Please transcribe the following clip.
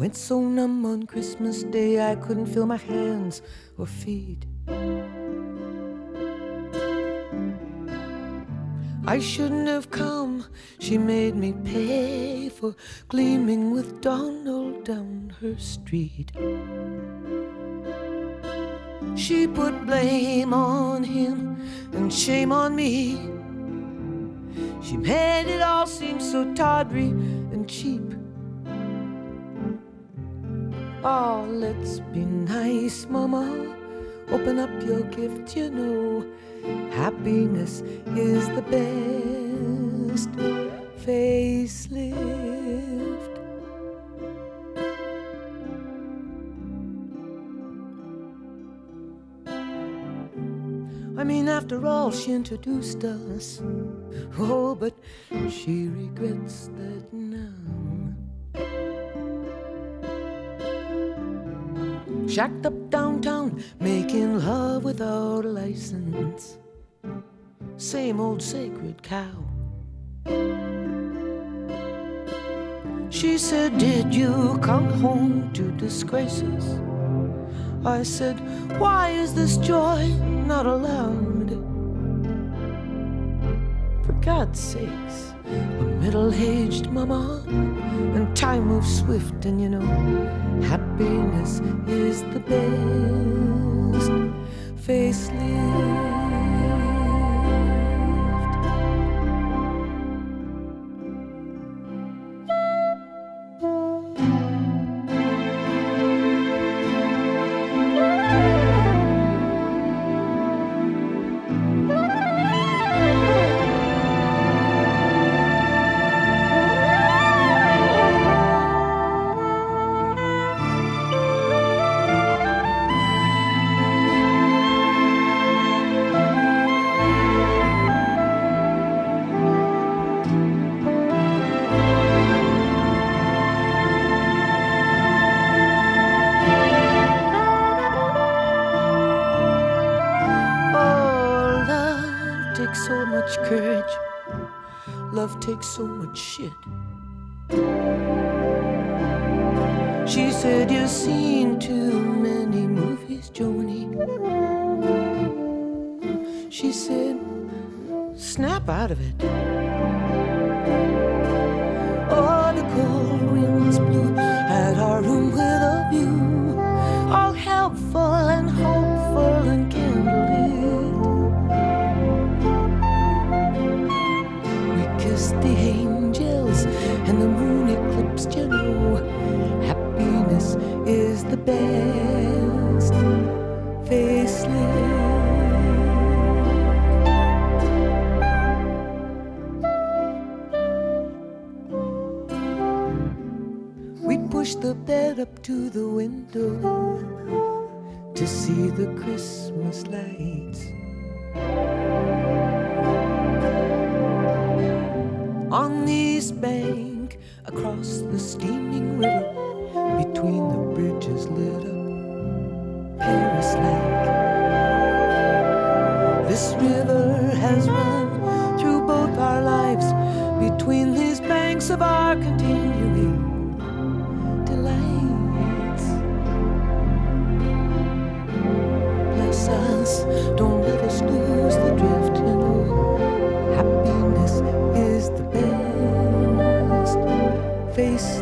went so numb on Christmas Day I couldn't feel my hands or feet. I shouldn't have come, she made me pay for gleaming with Donald down her street. She put blame on him and shame on me. She made it all seem so tawdry and cheap. Oh, let's be nice, Mama. Open up your gift, you know. Happiness is the best facelift. I mean, after all, she introduced us. Oh, but she regrets that now. Shacked up downtown, making love without a license. Same old sacred cow. She said, did you come home to disgrace us? I said, why is this joy not allowed? For God's sakes, a middle-aged mama, and time moves swift, and you know, happiness is the best facelift. So much courage, love takes so much shit. She said, you've seen too many movies, Joni. She said, snap out of it. Oh, the cold winds blew at our room with a view, all helpful and hopeful and candlelit. The angels and the moon eclipsed, you know, happiness is the best facelift. We pushed the bed up to the window to see the Christmas lights. On the east bank, across the steaming river, between the bridges lit up Paris Lake. This river has run through both our lives, between these banks of our continuing delights. Bless us, don't let us lose the drift, you know. Happiness is the best face